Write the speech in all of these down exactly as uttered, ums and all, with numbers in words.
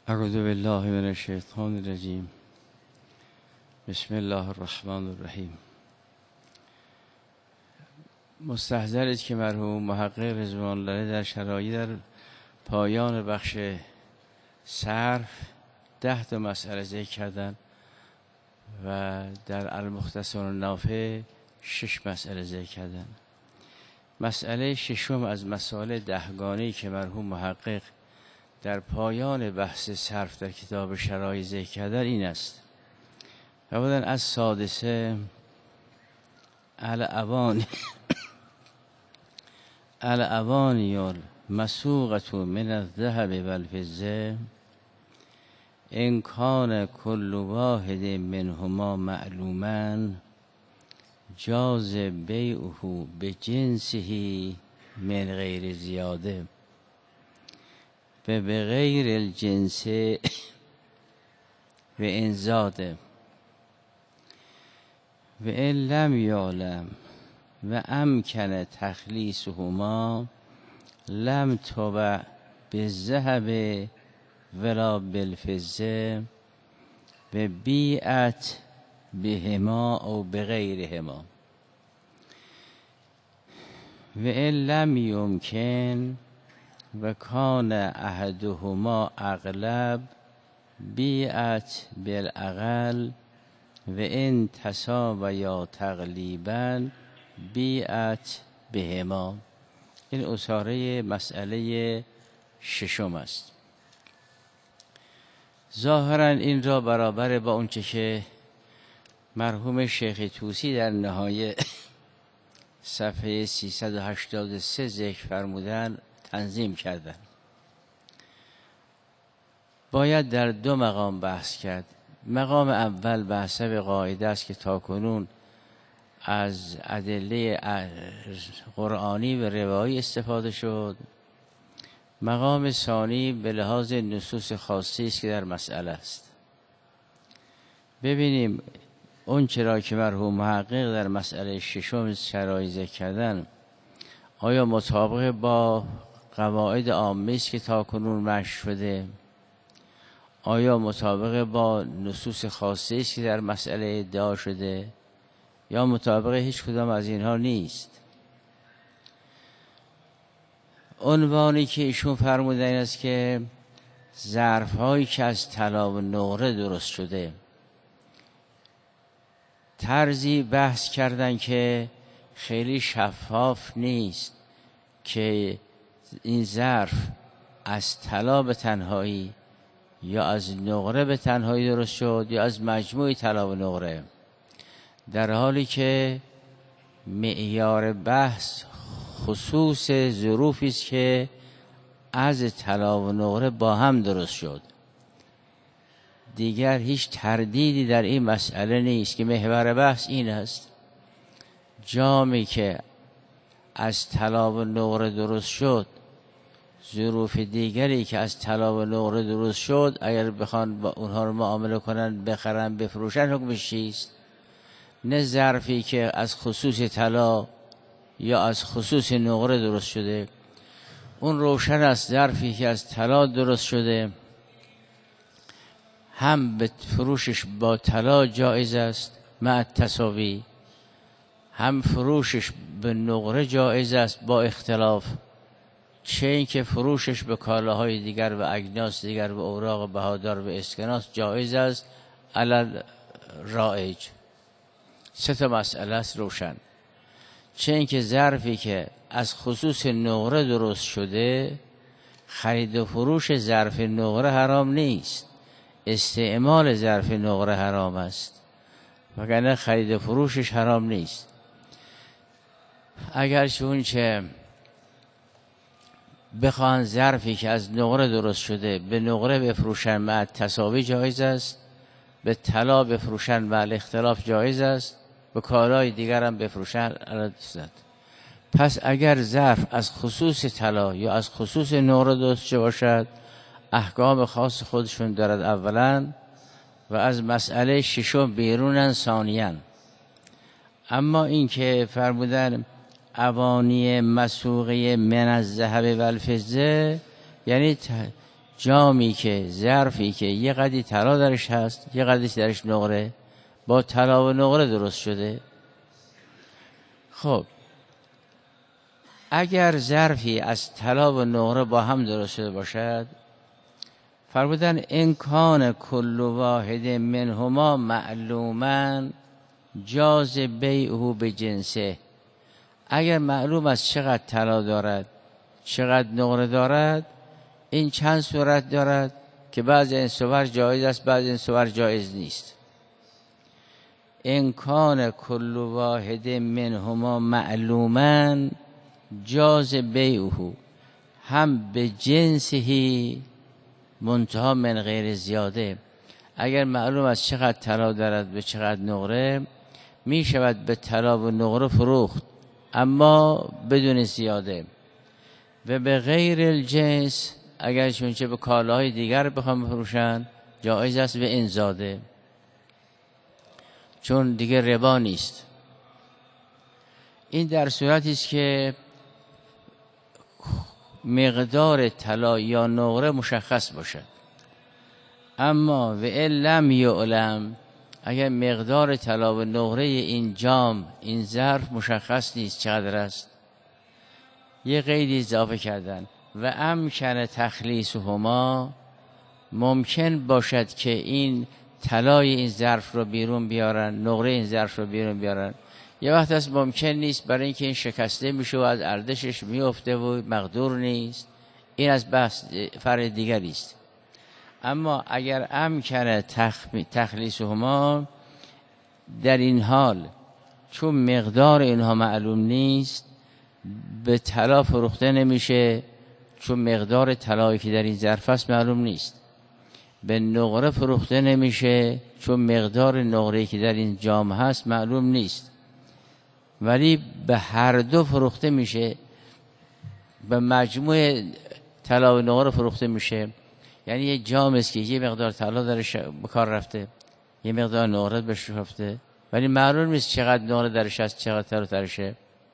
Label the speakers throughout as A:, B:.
A: اعوذ بالله من الشیطان الرجیم. بسم الله الرحمن الرحیم. مستحضرید که مرحوم محقق رضوان الله در شرایط در پایان بخش صرف ده تا مسئله ذکر کردن و در المختصر النافع شش مسئله ذکر کردن. مسئله ششم از مسائل دهگانه‌ای که مرحوم محقق در پایان بحث صرف در کتاب شرایط ذکر کردن این است: اولا از سادسه الاوانی الاوانی مسوقة من الذهب والفضة ان کان کل واحد منهما معلوما جاز بیعه بجنسه من غیر زیاده و بغیر الجنس و ان زاده و ان لم یعلم و امکن تخلیصهما لم تبع بالذهب ولا بالفضة و بیعت بهما او بغیرهما و ان لم یمکن و کان احدهما اغلب بیعت بالاقل و ان تساویا تقلیبا بیعت بهما. این اساره مسئله ششم است. ظاهرا این را برابر با اونچه که مرحوم شیخ طوسی در نهایه صفحه سیصد و هشتاد و سه ذکر فرمودن تنظیم کردن. باید در دو مقام بحث کرد. مقام اول بحث به قاعده است که تاکنون از ادله قرآنی و روایی استفاده شد. مقام ثانی به لحاظ نصوص خاصی است که در مسئله است. ببینیم اون چرا که مرحوم محقق در مسئله ششم شرایط ذکر کردن آیا مطابق با قواعد عامه است که تاکنون مشروع شده؟ آیا مطابق با نصوص خاصی است که در مسئله ادعا شده؟ یا مطابق هیچ کدام از اینها نیست؟ عنوانی که ایشون فرمودن این است که ظرف هایی که از طلا و نقره درست شده. طرزی بحث کردن که خیلی شفاف نیست که این ظرف از طلا به تنهایی یا از نقره به تنهایی درست شد یا از مجموع طلا و نقره، در حالی که معیار بحث خصوص ظروفی است که از طلا و نقره با هم درست شد. دیگر هیچ تردیدی در این مسئله نیست که محور بحث این است: جامی که از طلا و نقره درست شد، ظروف دیگری که از طلا و نقره درست شد اگر بخوان با اونها رو معامله کنن، بخرن، بفروشن، حکمش چیست؟ نه ظرفی که از خصوص طلا یا از خصوص نقره درست شده. اون روشن است ظرفی که از طلا درست شده هم به فروشش با طلا جایز است مع تساوی، هم فروشش به نقره جایز است با اختلاف، چه این که فروشش به کالاهای دیگر و اجناس دیگر و اوراق بهادار و اسکناس جایز است علی رایج. سه تا مسئله است روشن. چه این که ظرفی که از خصوص نقره درست شده، خرید و فروش ظرف نقره حرام نیست، استعمال ظرف نقره حرام است، وگرنه خرید و فروشش حرام نیست. اگر چون چه بخوان ظرفی که از نقره درست شده به نقره بفروشن مع تساوی جایز است، به طلا بفروشن مع اختلاف جایز است، به کالای دیگر هم بفروشن. پس اگر ظرف از خصوص طلا یا از خصوص نقره درست شده باشد، احکام خاص خودشون دارد اولا و از مسئله ششم بیرونن ثانیاً. اما این که فرمودن اوانی مسوقه من الذهب و الفضه، یعنی جامی که ظرفی که یه قدری طلا درش هست یه قدری درش نقره، با طلا و نقره درست شده. خب اگر ظرفی از طلا و نقره با هم درست شده باشد، فرمودن ان کان کل واحد منهما معلوما جاز بیعه به جنسه. اگر معلوم است چقدر طلا دارد چقدر نقره دارد، این چند صورت دارد که بعض این صور جایز است بعض این صور جایز نیست. ان کان کل واحد منهما معلوما جاز بیعه، هم به جنسهی منتها من غیر زیاده. اگر معلوم است چقدر طلا دارد به چقدر نقره، می شود به طلا و نقره فروخت اما بدون زیاده. و به غیر الجنس، اگر چونچه به کالاهای دیگر بخوام بفروشن، جایز است به این زاده، چون دیگه ربا نیست. این در صورتی است که مقدار طلا یا نقره مشخص باشد. اما و ان لم یعلم، اگر مقدار طلا و نقره این جام این ظرف مشخص نیست چقدر است، یه قیدی اضافه کردن و امکن تخلیصهما، ممکن باشد که این طلای این ظرف رو بیرون بیارن نقره این ظرف رو بیرون بیارن. یه وقت هست ممکن نیست برای اینکه این شکسته میشه و از ارزشش میفته و مقدور نیست، این از بحث فرع دیگری است. اما اگر امکن تخلیصهما، در این حال چون مقدار اینها معلوم نیست به طلا فروخته نمیشه، چون مقدار طلایی که در این ظرف است معلوم نیست. به نقره فروخته نمیشه چون مقدار نقره‌ای که در این جام هست معلوم نیست. ولی به هر دو فروخته میشه، به مجموع طلا و نقره فروخته میشه. یعنی یه جام است که یه مقدار طلا درش به کار رفته یه مقدار نقره بهش رفته، ولی معلوم نیست چقدر نقره درش هست چقدر طلا درشه.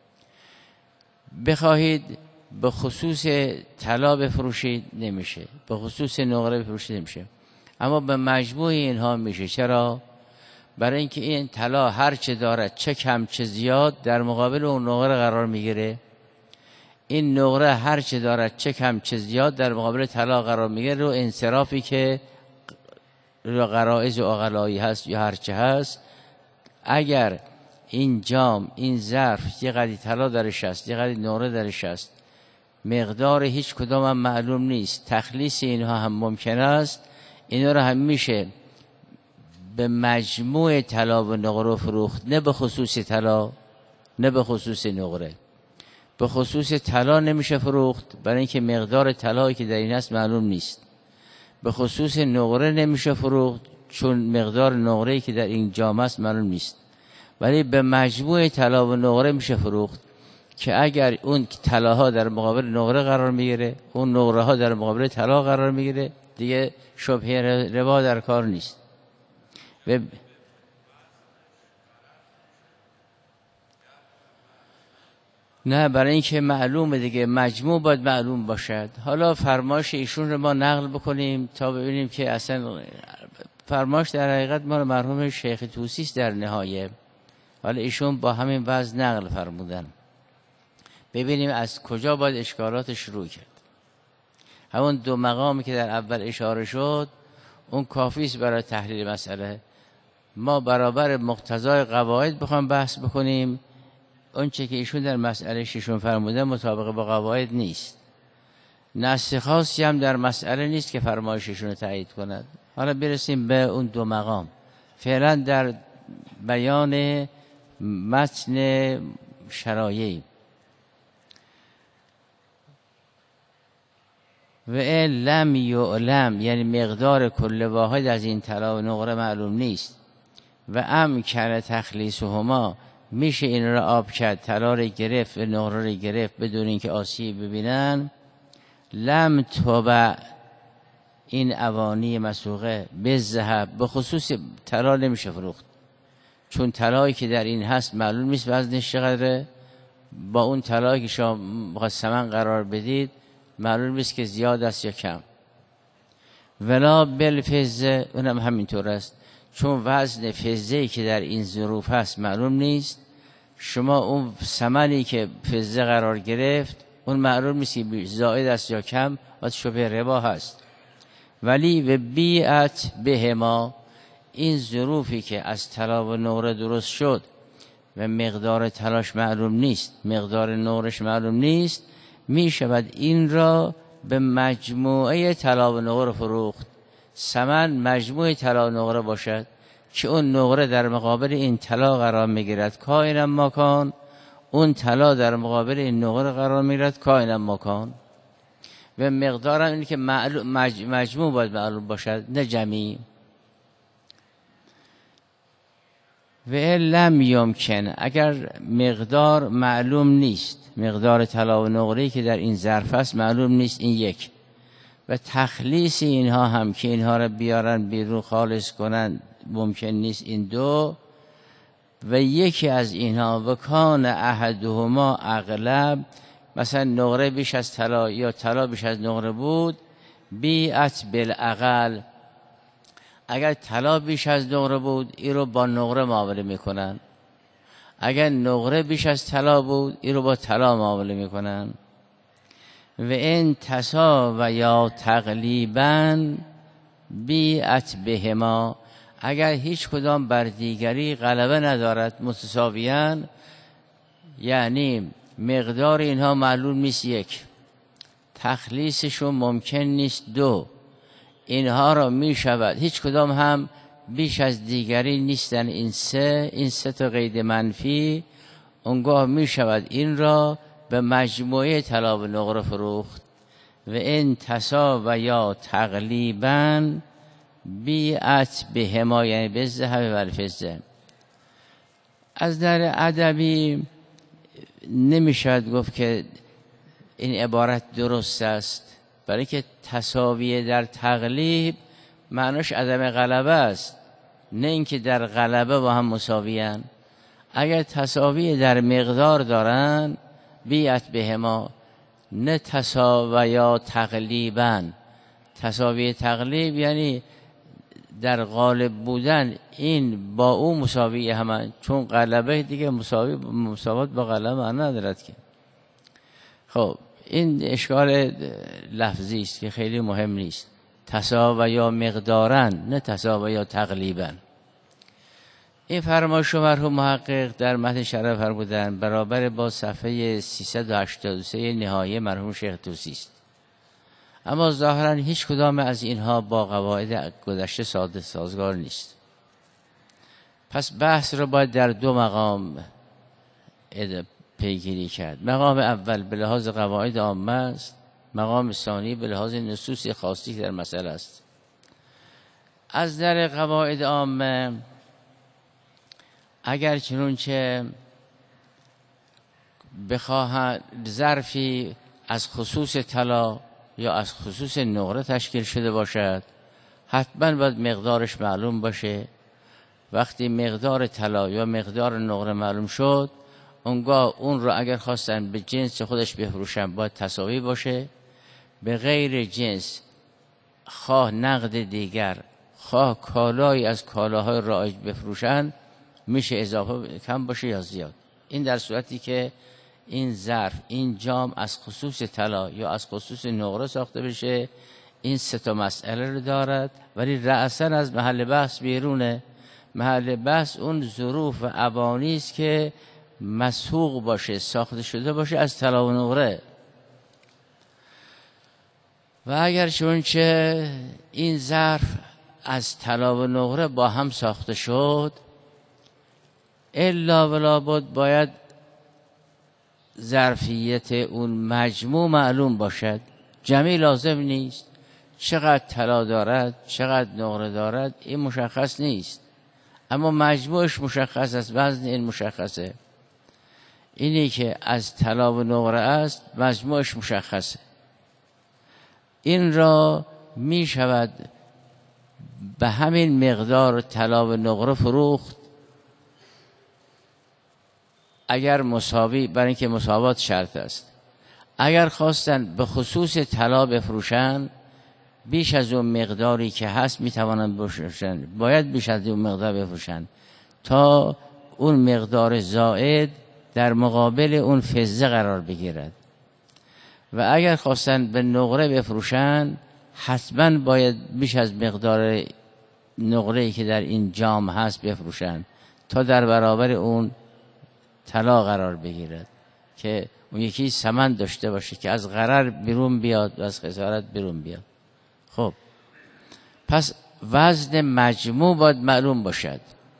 A: بخواهید به خصوص طلا بفروشید نمیشه، به خصوص نقره بفروشید نمیشه، اما به مجموع اینها میشه. چرا؟ برای اینکه این طلا هر چه دارد چه کم چه زیاد در مقابل اون نقره قرار میگیره. این نقره هر چه دارد چه کم چه زیاد در مقابل طلا قرار میگیره. رو انصرافی که رو غرائز و عقلایی هست یا هر چه هست، اگر این جام این ظرف یه قدری طلا درش هست یه قدری نقره درش هست، مقدار هیچ کدام هم معلوم نیست، تخلیص اینها هم ممکن است، اینا رو هم میشه به مجموع طلا و نقره فروخت، نه به خصوص طلا نه به خصوص نقره. به خصوص طلا نمیشه فروخت برای اینکه مقدار طلایی که در این هست معلوم نیست. به خصوص نقره نمیشه فروخت چون مقدار نقره‌ای که در این جام است معلوم نیست. ولی به مجموع طلا و نقره میشه فروخت که اگر اون طلاها در مقابل نقره قرار میگیره، اون نقره ها در مقابل طلا قرار میگیره، دیگه شبهه ربا در کار نیست. و نه، برای اینکه معلومه دیگه، مجموع باید معلوم باشد. حالا فرمایش ایشون رو ما نقل بکنیم تا ببینیم که اصلا فرمایش در حقیقت ما مرحوم شیخ طوسی است در نهایه، حالا ایشون با همین وضع نقل فرمودن. ببینیم از کجا باید اشکالات شروع کرد. همون دو مقامی که در اول اشاره شد اون کافی است برای تحلیل مسئله. ما برابر مقتضای قواعد بخوام بحث بکنیم، اون چه که ایشون در مسئله ششم فرموده مطابق با قواعد نیست، نص خاصی هم در مسئله نیست که فرمایششون رو تایید کند. حالا برسیم به اون دو مقام. فعلا در بیان متن شرایع و ان لم یعلم، یعنی مقدار کل واحد از این طلا و نقره معلوم نیست. و امکن تخلیصهما، میشه این را آب کرد، طلا را گرفت و نقره را گرفت بدون اینکه آسیب ببینن. لم تبع، این اوانی مسوقه به ذهب، به خصوص طلا نمیشه فروخت چون طلایی که در این هست معلوم نیست وزنش چقدره، با اون طلایی که شما ثمن قرار بدید معلوم نیست که زیاد است یا کم. ولا بالفزه، اونم همینطور است، چون وزن فزه‌ای که در این ظروف هست معلوم نیست. شما اون ثمنی که فزه قرار گرفت اون معلوم نیست زائد است یا کم و شبه ربا هست. ولی و بیعت بهما، این ظروفی که از طلا و نقره درست شد و مقدار طلاش معلوم نیست، مقدار نقرش معلوم نیست، می شود این را به مجموعه طلا و نقره فروخت. ثمن مجموعه طلا و نقره باشد که اون نقره در مقابل این طلا قرار میگیرد کائنا ما کان، اون طلا در مقابل این نقره قرار میگیرد کائنا ما کان. و مقدار هم اینه که مج... مجموع باید معلوم باشد نه جمعی. و لم یمکن، اگر مقدار معلوم نیست، مقدار طلا و نقره‌ای که در این ظرف است معلوم نیست، این یک. و تخلیص اینها هم که اینها را بیارن بیرون خالص کنن ممکن نیست، این دو. و یکی از اینها و کان احدهما اغلب، مثلا نقره بیش از طلا یا طلا بیش از نقره بود، بیعت بالاقل، اگر طلا بیش از نقره بود این رو با نقره معامله میکنن، اگر نقره بیش از طلا بود این رو با طلا معامله میکنن. و این تسا و یا تقلیبا بیعت بهما، اگر هیچ کدام بر دیگری غلبه ندارد متساویان، یعنی مقدار اینها معلوم نیست یک، تخلیصشون ممکن نیست دو، اینها را می شود هیچ کدام هم بیش از دیگری نیستن این سه، این سه تا قید منفی، اونگاه می شود این را به مجموعه طلا و نقره فروخت. و این تسا و یا تقلیبا بیعت بهما، یعنی به الذهب و الفضه. از در ادبی نمی شود گفت که این عبارت درست است، برای که تساوی در تقلیب معناش عدم غلبه است، نه اینکه در غلبه با هم مساویان. اگر تساوی در مقدار دارن بیعت بهما، نه تساوی یا تقلیبا. تساوی تقلیب یعنی در غالب بودن این با او مساوی همان، چون غلبه دیگه مساوی مساوات با غلبه معنی ندارد که. خب این اشکال لفظی است که خیلی مهم نیست. تساوی یا مقدارن، نه تساوی یا تقلیبا. این فرمایش مرحوم محقق در متن شرح فرمودن برابر با صفحه سیصد و هشتاد و سه نهایه مرحوم شیخ طوسی است. اما ظاهرا هیچ کدام از اینها با قواعد گذشته ساده سازگار نیست. پس بحث رو باید در دو مقام پیگیری کرد. مقام اول به لحاظ قواعد عامه است، مقام ثانی به لحاظ نصوص خاصی در مسئله است. از در قواعد عامه، اگر چنانچه بخواهد ظرفی از خصوص طلا یا از خصوص نقره تشکیل شده باشد، حتما باید مقدارش معلوم باشه. وقتی مقدار طلا یا مقدار نقره معلوم شد، اونگاه اون رو اگر خواستن به جنس خودش بفروشن باید تساوی باشه. به غیر جنس، خواه نقد دیگر خواه کالایی از کالاهای رایج بفروشن، میشه اضافه کم باشه یا زیاد. این در صورتی که این ظرف، این جام از خصوص طلا یا از خصوص نقره ساخته بشه. این سه تا مسئله رو دارد، ولی رأساً از محل بحث بیرونه. محل بحث اون ظروف و ابانی است که مسحوق باشه، ساخته شده باشه از طلا و نقره. و اگر چونچه این ظرف از طلا و نقره با هم ساخته شد، الا ولا بود باید ظرفیت اون مجموع معلوم باشد. جمعی لازم نیست، چقدر طلا دارد چقدر نقره دارد این مشخص نیست، اما مجموعش مشخص است، وزن این مشخصه. اینی که از طلا و نقره است مجموعش مشخصه. این را می شود به همین مقدار طلا و نقره فروخت اگر مساوی، برای اینکه مساوات شرط است. اگر خواستن به خصوص طلا بفروشن، بیش از اون مقداری که هست میتوانند بفروشن، باید بیش از اون مقدار بفروشن تا اون مقدار زائد در مقابل اون فضه قرار بگیرد. و اگر خواستن به نقره بفروشن حتما باید بیش از مقدار نقره‌ای که در این جام هست بفروشن تا در برابر اون طلا قرار بگیرد، که اون یکی ثمن داشته باشه که از غرر بیرون بیاد و از خسارت بیرون بیاد. خب پس وزن مجموع باید معلوم باشد.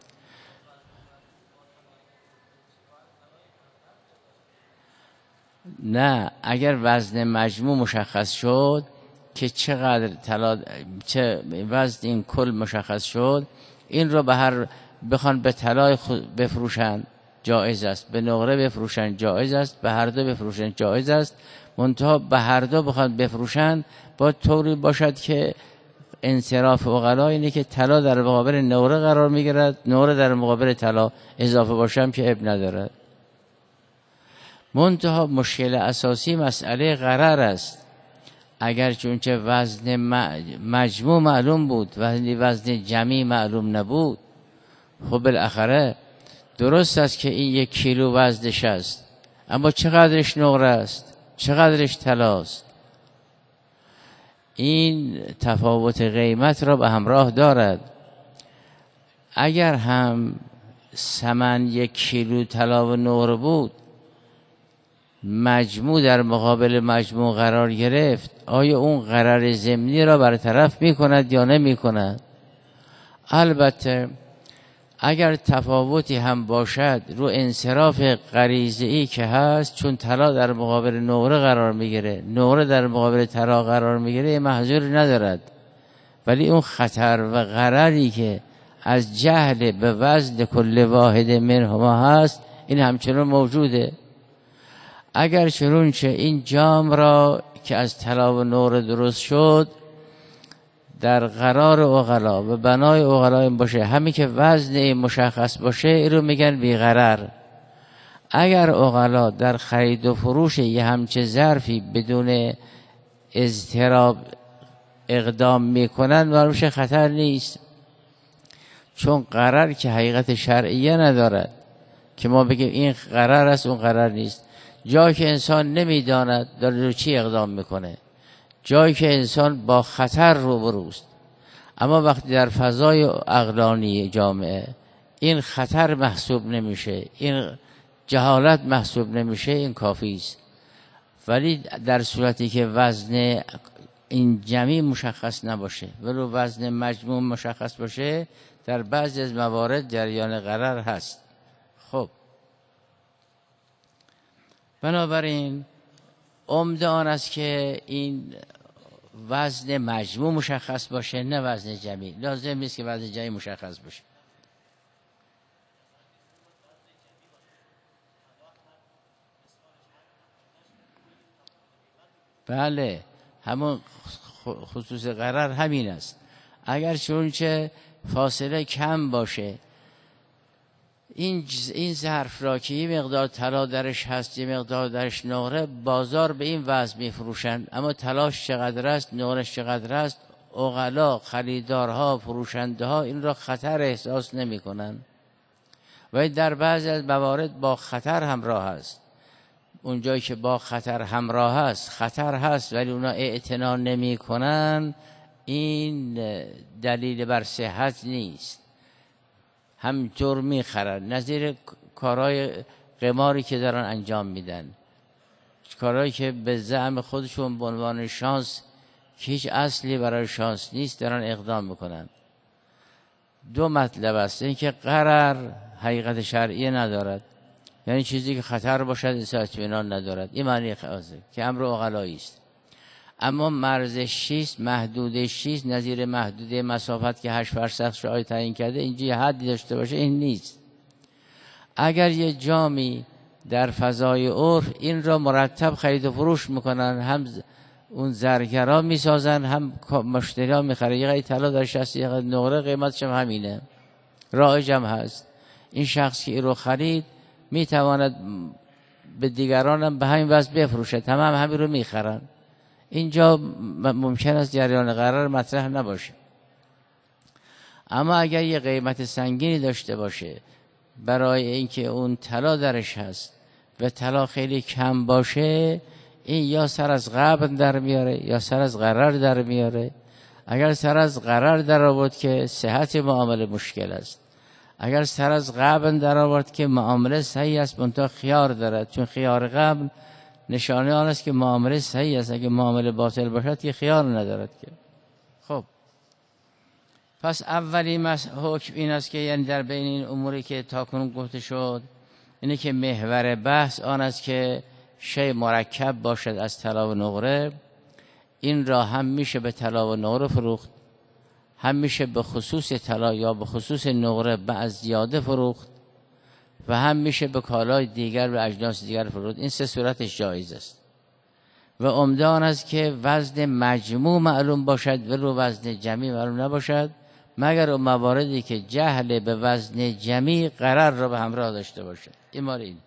A: نه، اگر وزن مجموع مشخص شد که چقدر طلا، چه وزن این کل مشخص شد، این رو به هر بخوان به طلا بفروشن جایز است، به نقره بفروشن جایز است، به هر دو بفروشن جایز است. منتها به هر دو بخوان بفروشن با طوری باشد که انصراف عقلا اینه که طلا در مقابل نقره قرار میگیرد، نقره در مقابل طلا اضافه باشم که اب ندارد. منتها مشکل اساسی مسئله غرر است. اگر چونچه وزن مجموع معلوم بود وزن وزن جمعی معلوم نبود، خب بالاخره درست است که این یک کیلو وزنش است، اما چقدرش نقره است، چقدرش طلاست، این تفاوت قیمت را به همراه دارد. اگر هم ثمن یک کیلو طلا و نقره بود، مجموع در مقابل مجموع قرار گرفت، آیا اون غرر ضمنی را برطرف می کند یا نمی کند؟ البته اگر تفاوتی هم باشد رو انصراف غریزه‌ای که هست، چون طلا در مقابل نقره قرار میگیره، نقره در مقابل طلا قرار میگیره، محذوری ندارد. ولی اون خطر و غرری که از جهل به وزن کل واحد منهما هست، این همچنان موجوده. اگر چنانچه این جام را که از طلا و نقره درست شد در قرار عقلا و بنای عقلا این باشه، همین که وزن مشخص باشه، این رو میگن بی‌غرر. اگر عقلا در خرید و فروش یه همچه ظرفی بدون اضطراب اقدام میکنن، معلومه خطر نیست، چون قرار که حقیقت شرعیه ندارد که ما بگیم این قرار است اون قرار نیست. جایی که انسان نمیداند داره رو چی اقدام میکنه، جایی که انسان با خطر روبروست. اما وقتی در فضای عقلانی جامعه این خطر محسوب نمیشه، این جهالت محسوب نمیشه، این کافی است. ولی در صورتی که وزن این جمعی مشخص نباشه ولو وزن مجموع مشخص باشه، در بعضی از موارد جریان غرر هست. خب بنابراین عمده آن است که این وزن مجموع مشخص باشه، نه وزن جمعی. لازم نیست که وزن جمعی مشخص باشه. بله، همون خصوص قرار همین است. اگر چونچه فاصله کم باشه، این این ظرف را که یه مقدار طلا درش هست، یه مقدار درش نقره، بازار به این وزن میفروشن، اما طلاش چقدر است، نقرهش چقدر است، عقلا، خریدارها، فروشنده ها این را خطر احساس نمی کنن. و در بعضی از موارد با خطر همراه است. اونجایی که با خطر همراه است، خطر هست ولی اونا اعتنا نمی کنن، این دلیل بر صحت نیست، همینطور میخرن. نظیر کارهای قماری که دارن انجام میدن، کارهایی که به زعم خودشون به عنوان شانس که هیچ اصلی برای شانس نیست دارن اقدام میکنن. دو مطلب است، این که قرار حقیقت شرعی ندارد، یعنی چیزی که خطر باشد احساس اطمینان ندارد، این معنی خاصه که امر عقلایی است. اما مرزش چیست، محدودش چیست، نظیر محدوده مسافت که هشت فرسخ شاید تعیین کرده، اینجا یه حدی داشته باشه، این نیست. اگر یه جامی در فضای عرف این را مرتب خرید و فروش میکنن، هم اون زرگرا میسازن هم مشتری ها میخره، یه قید طلا در شست، یه قید نقره، قیمتش هم همینه، رایج هم هست. این شخص که این رو خرید میتواند به دیگران هم به همین وضع بفروشه، تمام همین رو میخرن. اینجا ممکن است جریان قرار مطرح نباشه. اما اگر یه قیمت سنگینی داشته باشه برای اینکه اون طلا درش هست و طلا خیلی کم باشه، این یا سر از غبن در میاره یا سر از غرر در میاره. اگر سر از غرر در آورد که صحت معامله مشکل است، اگر سر از غبن در آورد که معامله صحیح است منتها خیار دارد، چون خیار غبن نشانه آن است که معامله صحیح است. اگر معامله باطل باشد که خیار ندارد که. خب پس اولی حکم این است که یعنی در بین این اموری که تاکنون گفته شد اینه که محور بحث آن است که شی مرکب باشد از طلا و نقره. این را هم میشه به طلا و نقره فروخت، هم میشه به خصوص طلا یا به خصوص نقره بعض زیاده فروخت، و هم میشه به کالای دیگر و اجناس دیگر فروخت. این سه صورتش جایز است و عمده آن است که وزن مجموع معلوم باشد و رو وزن جمعی معلوم نباشد، مگر اون مواردی که جهل به وزن جمعی قرار را به همراه داشته باشد. این مال این.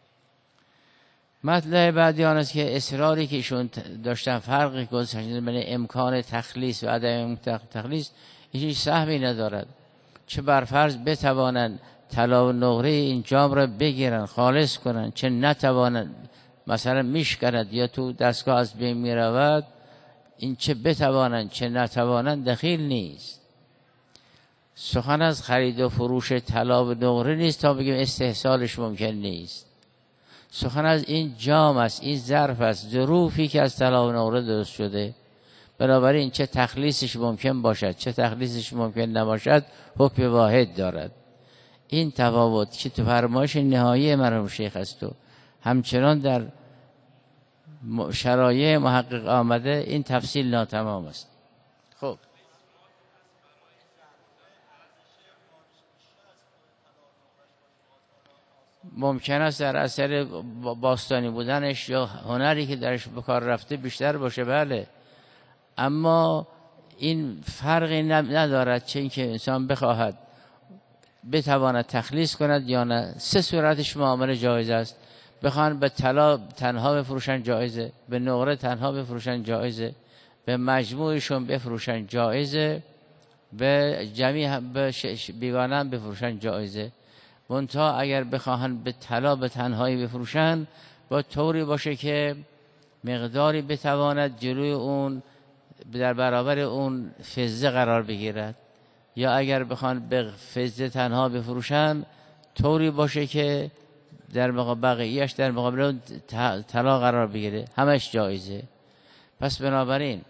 A: مطلب بعدی آن است که اصراری که ایشون داشتن فرقی گذاشتن بین امکان تخلیص و عدم تخلیص هیچ سهمی ندارد. چه برفرض بتوانند طلا و نقره این جام را بگیرن خالص کنن، چه نتوانند مثلا میشکند یا تو دستگاه از بین میرود، این چه بتوانند چه نتوانند دخیل نیست. سخن از خرید و فروش طلا و نقره نیست تا بگیم استحصالش ممکن نیست. سخن از این جام است، این ظرف است، ظروفی که از طلا و نقره درست شده، بنابراین چه تخلیصش ممکن باشد چه تخلیصش ممکن نباشد حکم واحد دارد. این تفاوت که تو فرمایش نهایی مرحوم شیخ است و همچنان در شرایع محقق آمده، این تفصیل ناتمام است. خب ممکن است در اثر باستانی بودنش یا هنری که درش به کار رفته بیشتر باشه، بله، اما این فرقی ندارد چه اینکه انسان بخواهد بتواند تخلیص کند یا نه. سه صورتش معامله جایز است. بخوان به طلا تنها بفروشن جایزه، به نقره تنها بفروشن جایزه، به مجموعشون بفروشن جایزه، به جمعی هم به بیگانه هم بفروشن جایزه. منتها اگر بخواهن به طلا به تنهایی بفروشن با طوری باشه که مقداری بتواند جلوی اون در برابر اون فضه قرار بگیرد، یا اگر بخوان به فضه تنها بفروشن طوری باشه که در مقابل بقیه‌اش در مقابل طلا قرار بگیره، همش جایزه. پس بنابراین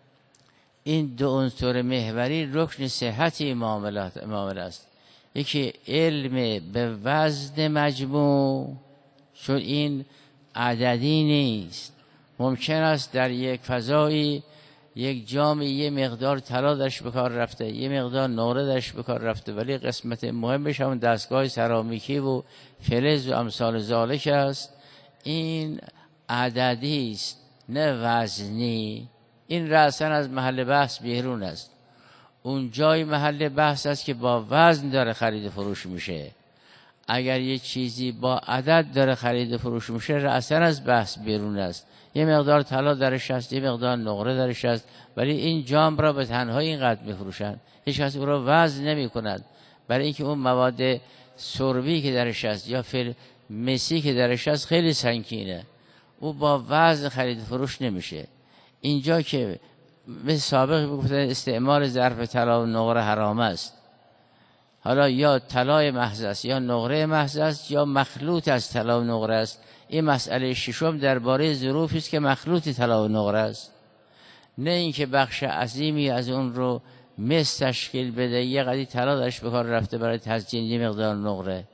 A: این دو عنصر محوری رکن صحتی معاملات معامله است. یکی علم به وزن مجموع، چون این عددی نیست. ممکن است در یک فضایی یک جامی یه مقدار طلا درش به کار رفته، یه مقدار نقره درش به کار رفته، ولی قسمت مهمش هم دستگاه سرامیکی و فلز و امثال ذالک است. این عددی است نه وزنی. این رأساً از محل بحث بیرون است. اون جای محل بحث است که با وزن داره خرید و فروش میشه. اگر یه چیزی با عدد داره خرید و فروش میشه رأساً از بحث بیرون است. یه مقدار طلا درش هست، یه مقدار نقره درش هست، ولی این جام را به تنهایی اینقدر میفروشن، هیچ کس او را وزن نمی کند، برای اینکه اون مواد سربی که درش هست یا فل مسی که درش هست خیلی سنگینه، او با وزن خرید و فروش نمیشه. اینجا که به سابق گفتن استعمال ظرف طلا و نقره حرام است، حالا یا طلای محض است یا نقره محض است یا مخلوط از طلا و نقره است. این مسئله ششم درباره ظروفی است که مخلوط طلا و نقره است، نه اینکه بخش عظیمی از اون رو مس تشکیل بده، یه قدری طلا درش به کار رفته برای تزیین یه مقدار نقره.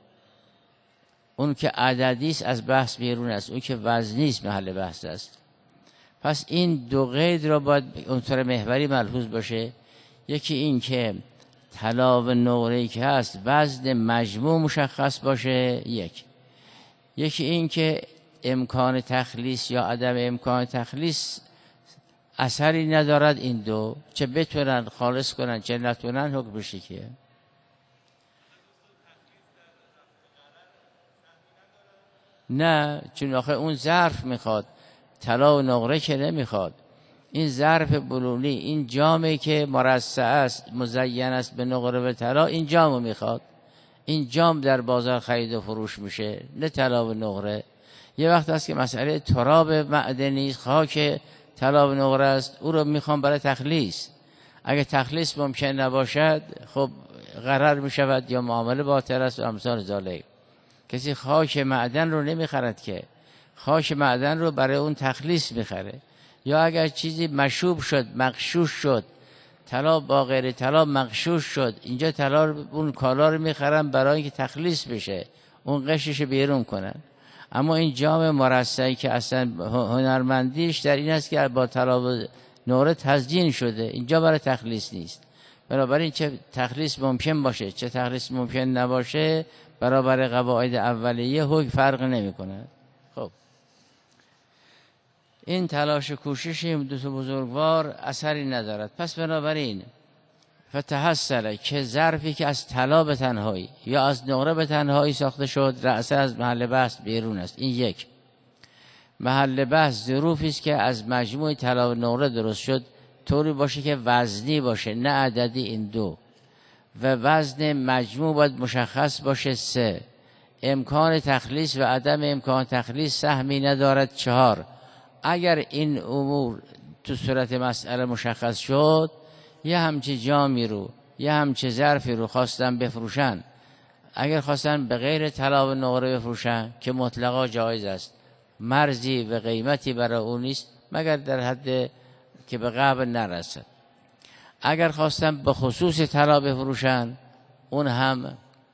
A: اون که عددی است از بحث بیرون است، اون که وزنی است محل بحث است. پس این دو قید را باید عنصر محوری ملحوظ باشه. یکی این که طلا و نقره‌ای که هست وزن مجموع مشخص باشه، یک یکی این که امکان تخلیص یا عدم امکان تخلیص اثری ندارد. این دو چه بتونن خالص کنن چه نتونن حکمش کیه. نه، چون آخه اون ظرف میخواد، طلا و نقره که نمیخواد. این ظرف بلولی، این جامی که مرصع است، مزین است به نقره و طلا، این جامو میخواد. این جام در بازار خرید و فروش میشه، نه طلا و نقره. یه وقت هست که مسئله تراب معدنی، خاک طلا و نقره است، او رو میخوام برای تخلیص. اگه تخلیص ممکن نباشد خب غرر میشود یا معامله باطل است و امثال ذالک. کسی خاک معدن رو نمیخرد که، خاک معدن رو برای اون تخلیص میخره. یا اگر چیزی مشوب شد، مغشوش شد، طلا با غیر طلا مغشوش شد، اینجا طلا اون کالا رو میخرن برای اینکه تخلیص بشه، اون قشرش بیرون کنن. اما این جام مرصعی که اصلا هنرمندیش در این است که با طلا و نقره تزیین شده، اینجا برای تخلیص نیست. بنابراین چه تخلیص ممکن باشه چه تخلیص ممکن نباشه، برابر قواعد اولیه حکم فرق نمی کند. خب این تلاش و کوشش این دو تا بزرگوار اثری ندارد. پس بنابراین فتحصل که ظرفی که از طلا به تنهایی یا از نقره به تنهایی ساخته شد، رأسه از محل بحث بیرون است. این یک. محل بحث ظروفی است که از مجموع طلا و نقره درست شد، طوری باشه که وزنی باشه نه عددی. این دو. و وزن مجموع باید مشخص باشه. سه. امکان تخلیص و عدم امکان تخلیص سهمی ندارد. چهار. اگر این امور تو صورت مسئله مشخص شد، یه همچه جامی رو یه همچه ظرفی رو خواستن بفروشن، اگر خواستن به غیر طلا و نقره بفروشن که مطلقا جایز است، مرزی و قیمتی برای اون نیست مگر در حد که به قبل نرسد. اگر خواستن به خصوص طلا بفروشن، اون هم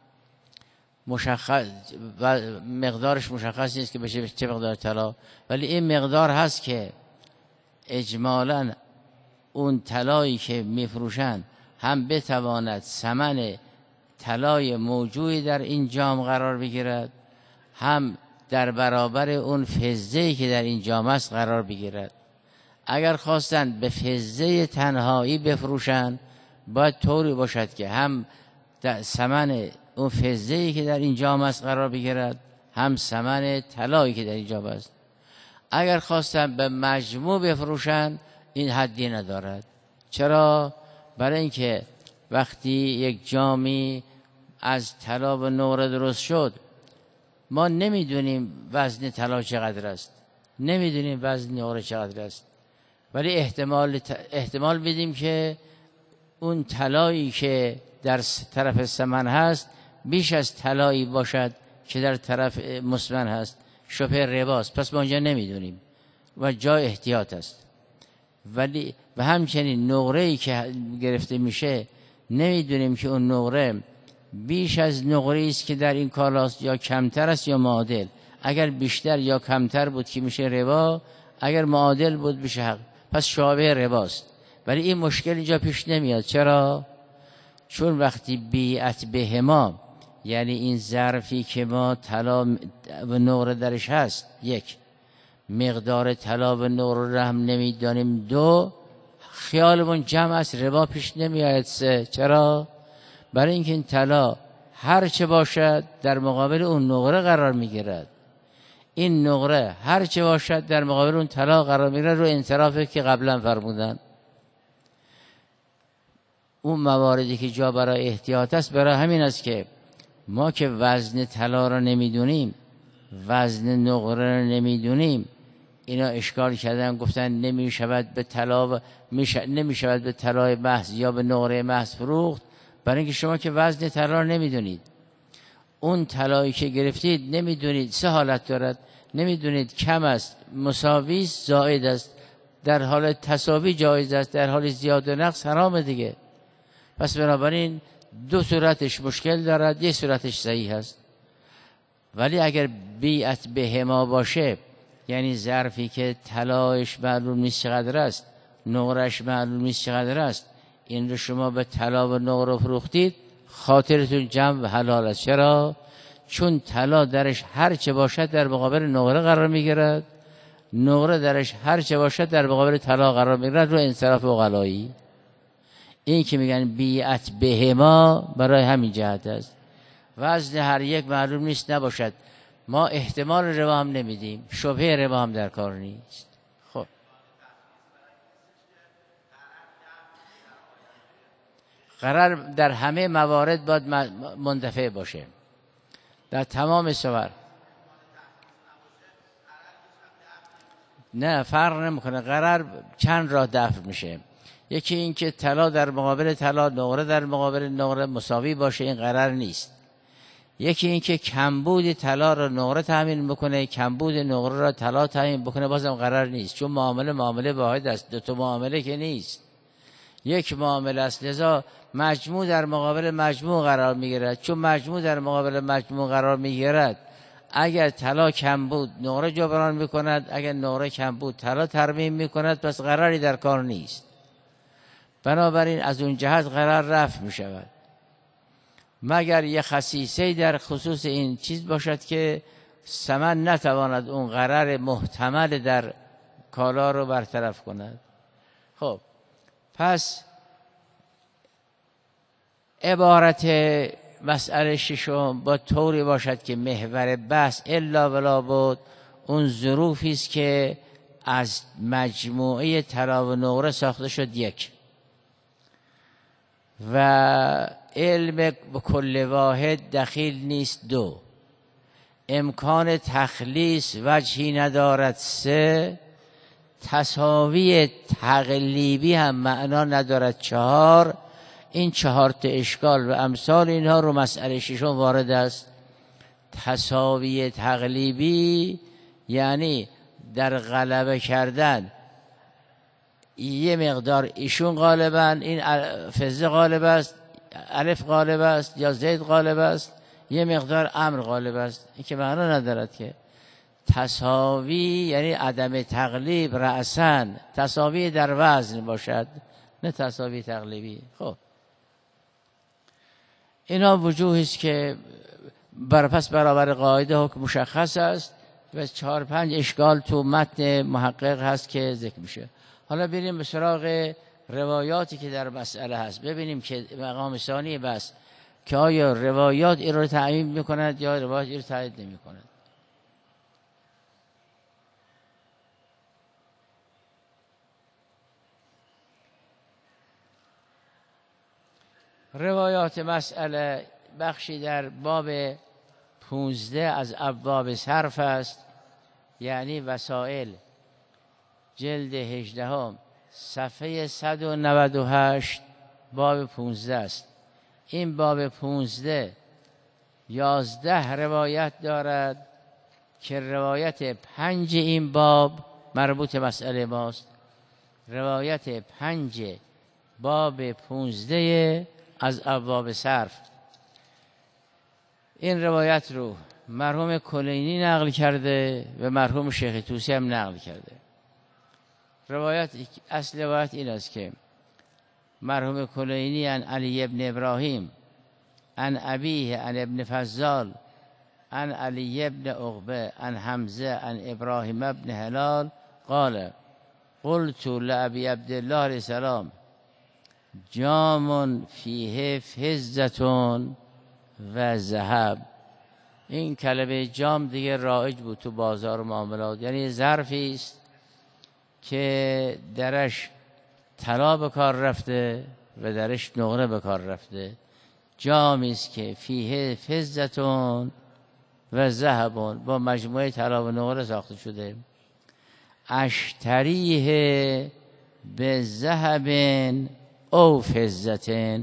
A: مشخص مقدارش مشخص نیست که بشه چه مقدار طلا، ولی این مقدار هست که اجمالاً اون طلایی که میفروشن هم بتواند ثمن طلای موجودی در این جام قرار بگیرد، هم در برابر اون فضه‌ای که در این جام است قرار بگیرد. اگر خواستن به فضه تنهایی بفروشن، باید طوری باشد که هم ثمن اون فضه‌ای که در این جام است قرار بگیرد، هم ثمن طلایی که در این جام است. اگر خواستن به مجموع بفروشن، این حدی ندارد. چرا؟ برای اینکه وقتی یک جامی از طلا و نقره درست شد، ما نمیدونیم وزن طلا چقدر است، نمیدونیم وزن نقره چقدر است، ولی احتمال احتمال بدیم که اون طلایی که در طرف ثمن هست بیش از طلایی باشد که در طرف مثمن هست. شبهه رباست. پس ما اونجا نمیدونیم و جای احتیاط است. ولی و همچنین نقره‌ای که گرفته میشه، نمیدونیم که اون نقره بیش از نقره‌ای است که در این کالاست یا کمتر است یا معادل. اگر بیشتر یا کمتر بود که میشه ربا، اگر معادل بود میشه حق. پس شابه رباست. ولی این مشکل اینجا پیش نمیاد. چرا؟ چون وقتی بیعت بهما، یعنی این ظرفی که ما طلا و نقره درش هست، یک، مقدار طلا و نقره را هم نمیدانیم. دو، خیالمون جمع است، ربا پیش نمیاد. سه، چرا؟ برای اینکه این طلا هر چه باشد در مقابل اون نقره قرار میگیرد. این نقره هر چه باشد در مقابل اون طلا قرار میگیرد. رو انصرافه که قبلا فرمودن. اون مواردی که جا برای احتیاط است، برای همین است که ما که وزن طلا را نمیدونیم، وزن نقره را نمیدونیم، اینا اشکال کردن، گفتن نمیشود به طلا نمیشود به طلای محض یا به نقره محض فروخت، برای اینکه شما که وزن طلا را نمیدونید. اون طلایی که گرفتید نمیدونید، سه حالت دارد. نمیدونید کم است، مساوی است، زائد است. در حال تساوی جایز است، در حال زیاد و نقص حرام دیگه. پس بنابراین دو صورتش مشکل دارد، یک صورتش صحیح است. ولی اگر بیعت بهما باشه، یعنی ظرفی که طلایش معلوم نیست چقدر است، نقرهش معلوم نیست چقدر است، این رو شما به طلا و نقره فروختید، خاطرتون جمع و حلال است. چرا؟ چون طلا درش هر چه باشد در مقابل نقره قرار میگیرد، نقره درش هر چه باشد در مقابل طلا قرار میگیرد. رو انصراف عقلایی. این که میگن بیعت بهما برای همین جهت است. وزن هر یک معلوم نیست نباشد، ما احتمال ربا هم نمیدیم، شبهه ربا هم در کار نیست. خب قرار در همه موارد باید منتفع باشه، در تمام صور. نه فرق نمیکنه، قرار چند راه دفع میشه. یکی این که طلا در مقابل طلا، نقره در مقابل نقره مساوی باشه، این قرار نیست. یکی این که کمبود طلا را نقره تامین بکنه، کمبود نقره را طلا تامین بکنه، بازم قرار نیست، چون معامله معامله واحد است، دو تا معامله که نیست، یک معامله است. لذا مجموع در مقابل مجموع قرار میگیرد. چون مجموع در مقابل مجموع قرار میگیرد، اگر طلا کم بود نقره جبران میکند، اگر نقره کم بود طلا ترمیم میکند، پس قراری در کار نیست. بنابراین از اون جهت قرار رفع میشود، مگر یه خصیصه در خصوص این چیز باشد که ثمن نتواند اون قرار محتمل در کالا رو برطرف کند. خب پس عبارت مسئله ششم با طوری باشد که محور بحث الا ولا بود اون ظروفی است که از مجموعه طلا و نقره ساخته شد یک، و علم به کل واحد دخیل نیست دو، امکان تخلیص وجهی ندارد سه، تساوی تقلیبی هم معنا ندارد چهار. این چهار تا اشکال و امثال اینها رو مسئله ششم وارد است. تساوی تقلیبی یعنی در غلبه کردن یه مقدار ایشون غالبا، این فزه غالب است، الف غالب است یا زید غالب است، یه مقدار امر غالب است. این که معنا ندارد که تساوی یعنی عدم تقلیب رأساً، تساوی در وزن باشد، نه تساوی تقلیبی. خب اینا وجوهی است که برپس برابر قاعده حکم مشخص است و چهار پنج اشکال تو متن محقق هست که ذکر میشه. حالا بریم به سراغ روایاتی که در مسئله هست، ببینیم که مقام ثانی بس که آیا روایات این رو تعیین میکند یا روایات این رو تایید نمیکند. روایات مسئله بخشی در باب پونزده از ابواب صرف است، یعنی وسائل، جلد هجدهم صفحه صد و نود و هشت، باب پونزده است. این باب پونزده یازده روایت دارد که روایت پنج این باب مربوط مسئله ماست. روایت پنج باب پونزده از ابواب صرف، این روایت رو مرحوم کلینی نقل کرده و مرحوم شیخ طوسی هم نقل کرده. روایت اصل روایت این است که مرحوم کلینی عن علی ابن ابراهیم عن ابیه عن ابن فضال عن علی ابن عقبه عن حمزه عن ابراهیم ابن هلال قال قلت لابی عبدالله علیه السلام جام فیه فضة و ذهب. این کلمه جام دیگه رایج بود تو بازار و معاملات، یعنی ظرفی است که درش طلا به کار رفته و درش نقره به کار رفته. جامی است که فیه فضة و ذهب، با مجموعه طلا و نقره ساخته شده. اشتریه به ذهب او فضة،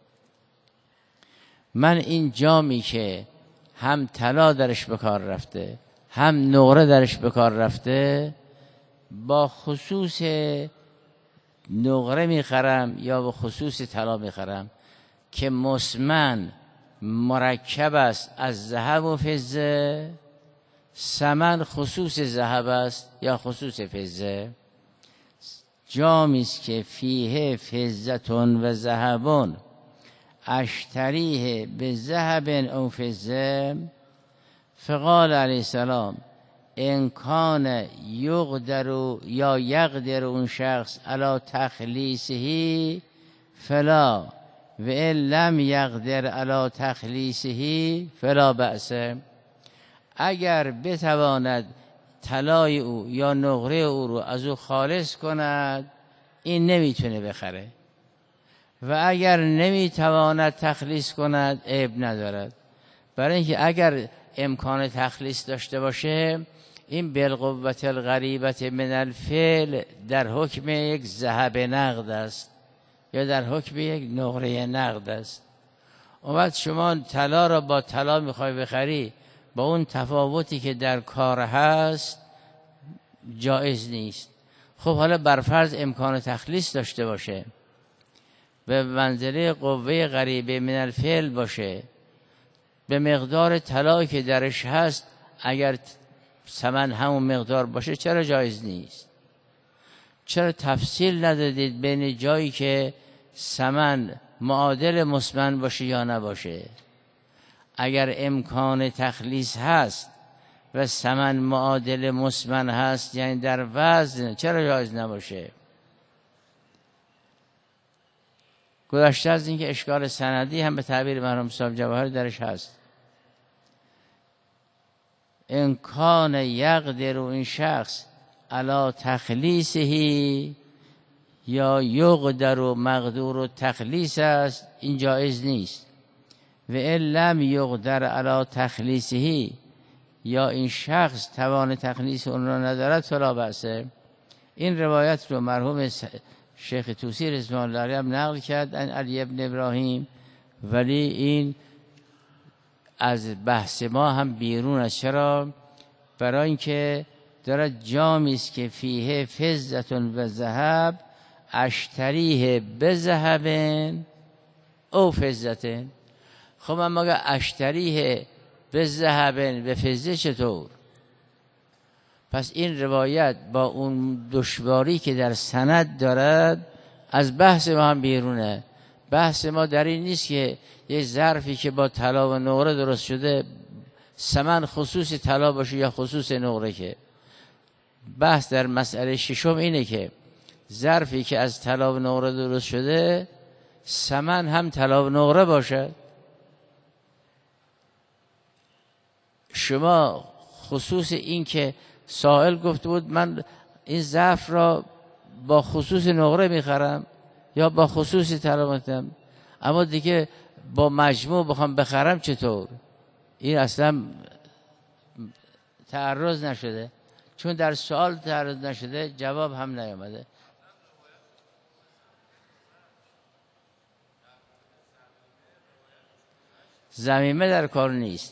A: من این جامی که هم طلا درش به کار رفته هم نقره درش به کار رفته با خصوص نقره میخرم یا با خصوص طلا میخرم که مسمن مرکب است از ذهب و فضه، ثمن خصوص ذهب است یا خصوص فضه. جامی است که فیه فضة و ذهب اشتریه به ذهب او فضه. فقال علیه السلام ان کان یقدر یا یقدر اون شخص علی تخلیصه فلا و ان لم یقدر علی تخلیصه فلا بأس. اگر بتواند طلای او یا نقره او رو از او خالص کند، این نمیتونه بخره، و اگر نمیتواند تخلیص کند عیب ندارد. برای اینکه اگر امکان تخلیص داشته باشه این بالقوة الغریبة من الفعل در حکم یک ذهب نقد است یا در حکم یک نقره نقد است. اون وقت شما طلا را با طلا میخوای بخری، با اون تفاوتی که در کار هست جایز نیست. خب حالا برفرض امکان تخلیص داشته باشه، به منزله قوه غریبه من الفعل باشه، به مقدار طلایی که درش هست اگر ثمن همون مقدار باشه چرا جایز نیست؟ چرا تفصیل ندادید بین جایی که ثمن معادل مثمن باشه یا نباشه؟ اگر امکان تخلیص هست و ثمن معادل مثمن هست یعنی در وزن، چرا جایز نباشه؟ گذشته از اینکه اشکال سندی هم به تعبیر مرحوم صاحب جواهری درش هست. امکان یقدر این شخص علی تخلیصه یا یقدر و مقدور و تخلیص است، این جایز نیست. و ان لم یقدر علی تخلیصه یا این شخص توان تخلیص اون را ندارد فلا بأسه. این روایت رو مرحوم شیخ طوسی رضوان الله علیه هم نقل کرد عن علی ابن ابراهیم، ولی این از بحث ما هم بیرون است. چرا؟ برای اینکه دارد جامی است که فیه فضة و ذهب اشتریه بذهب او فضة. خب من مگه اشتریه بذهب به فضه چطور؟ پس این روایت با اون دشواری که در سند دارد از بحث ما هم بیرونه. بحث ما در این نیست که یه ظرفی که با طلا و نقره درست شده ثمن خصوص طلا باشه یا خصوص نقره. که بحث در مسئله ششم اینه که ظرفی که از طلا و نقره درست شده ثمن هم طلا و نقره باشه. شما خصوص این که سائل گفته بود من این ظرف را با خصوص نقره میخرم یا با خصوص طلا میخرم، اما دیگه با مجموع بخوام بخرم چطور؟ این اصلا تعرض نشده، چون در سوال تعرض نشده جواب هم نیامده. ضمیمه در کار نیست.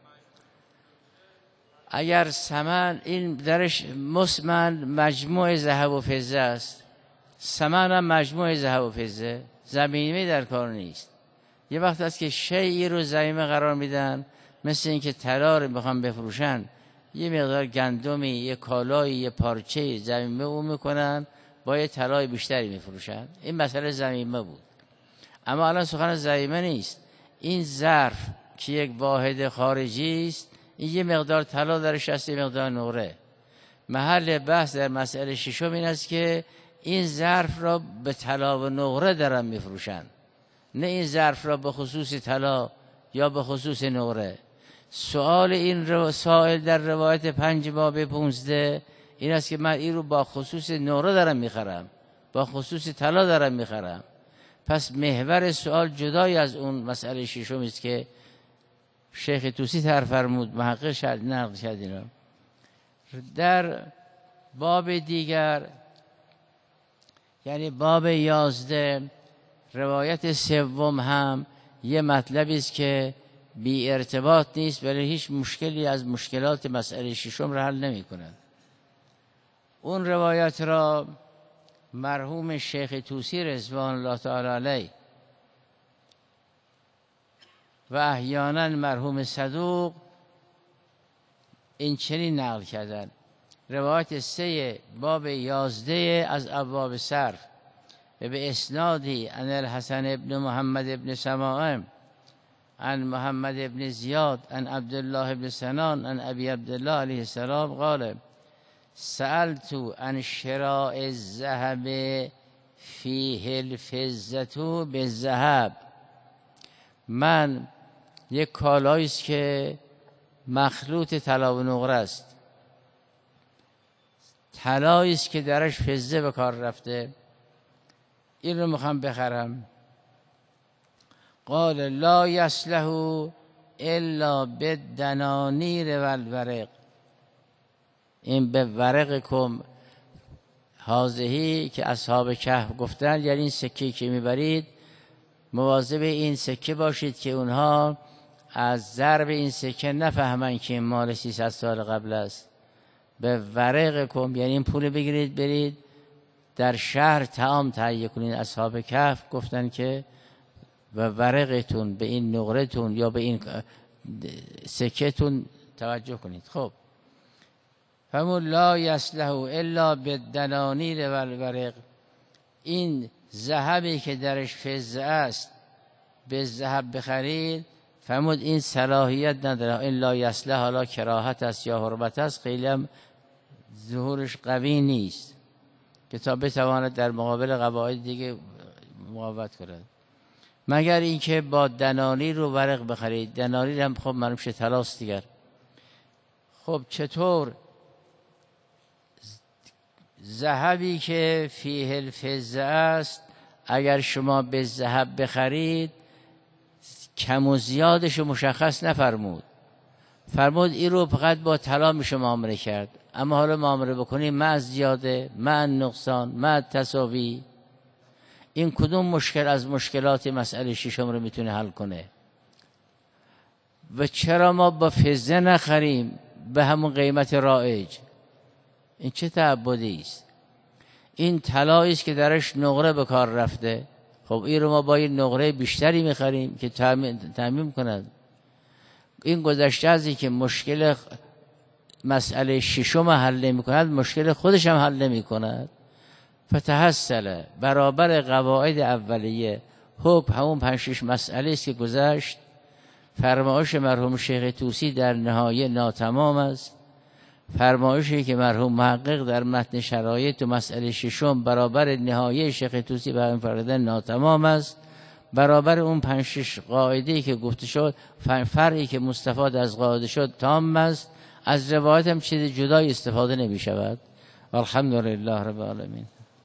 A: اگر ثمن این درش مثمن مجموع ذهب و فضه است، ثمن هم مجموع ذهب و فضه، ضمیمه در کار نیست. یه وقت است که شیئی رو ضمیمه قرار میدن، مثل اینکه طلا رو بخوام بفروشن یه مقدار گندمی، یه کالایی، یه پارچه ضمیمه او میکنن، با یه طلای بیشتری میفروشن. این مسئله ضمیمه بود. اما الان سخن ضمیمه نیست. این ظرف که یک واحد خارجی است، این یه مقدار طلا درش هست، یه مقدار نقره. محل بحث در مسئله ششم این است که این ظرف را به طلا و نقره دارن میفروشن، نه این ظرف را به خصوص طلا یا به خصوص نقره. سوال این رو سائل در روایت پنج باب پونزده این است که من این رو با خصوص نقره دارم میخرم، با خصوص طلا دارم میخرم. پس محور سوال جدای از اون مسئله ششم است که شیخ طوسی طرح فرمود، محقق شد نقل شد. اینا در باب دیگر یعنی باب یازده روایت سوم هم یه مطلبی است که بی ارتباط نیست، ولی هیچ مشکلی از مشکلات مسئله ششم را حل نمی کند. اون روایت را مرحوم شیخ طوسی رضوان الله تعالی علیه و احیانا مرحوم صدوق این چنین نقل کردن. روایت سه باب یازده از ابواب صرف و به اسنادی عن الحسن ابن محمد ابن سماعه عن محمد ابن زیاد عن عبدالله ابن سنان عن ابی عبدالله علیه السلام قال سألت عن شراء الذهب فیه الفضة بالذهب. من یک کالایی است که مخلوط طلا و نقره است، طلایی است که درش فضه به کار رفته، این رو میخوام بخرم. قال لا یصلح الا بالدنانیر والورق. این به ورق کم هازهی که اصحاب کهف گفتن، یعنی این سکه که میبرید مواظب این سکه باشید که اونها از ضرب این سکه نفهمن که این مال سیصد سال قبل است. به ورق کم یعنی این پول بگیرید برید در شهر طعام تهیه کنید. اصحاب کهف گفتن که و ورقتون به این نقرهتون یا به این سکهتون توجه کنید. خب فمون لا یصلح الا بالدنانیر والورق. این ذهبی که درش فضه است به ذهب بخرید، فرمود این صلاحیت نداره. این لا یصلح حالا کراهت است یا حرمت است، خیلی هم ظهورش قوی نیست که تا بتواند در مقابل قواعد دیگه مقاومت کند، مگر اینکه با دنانیر رو ورق بخرید. دنانیر هم خب معلوم شه طلاست دیگر. خب چطور ذهبی که فیه الفضه است اگر شما به ذهب بخرید کم و زیادش مشخص نفرمود، فرمود این رو فقط با طلا میشه معامله کرد، اما حالا معامله بکنید مع زیاده مع نقصان مع تساوی. این کدوم مشکل از مشکلات مسئله ششم رو میتونه حل کنه؟ و چرا ما با فضه نخریم به همون قیمت رایج؟ این چه تعبدی است؟ این طلایی است که درش نقره به کار رفته. خب این رو ما با این نقره بیشتری میخریم که تامین کند. این گذشته ازی که مشکل مسئله ششم حل نمی کند، مشکل خودش هم حل نمی کند. فتحصل برابر قواعد اولیه حکم همون پنج شش مسئله است که گذشت. فرمایش مرحوم شیخ طوسی در نهایه ناتمام است. فرمایشی که مرحوم محقق در متن شرایط و مسئله ششم برابر نهایه شیخ طوسی به این فرادن ناتمام است. برابر اون پنج شش قاعده‌ای که گفته شد، فرعی که مستفاد از قاعده شد تام است. از روایت هم چیز جدایی استفاده نمی شود. الحمدلله رب العالمین.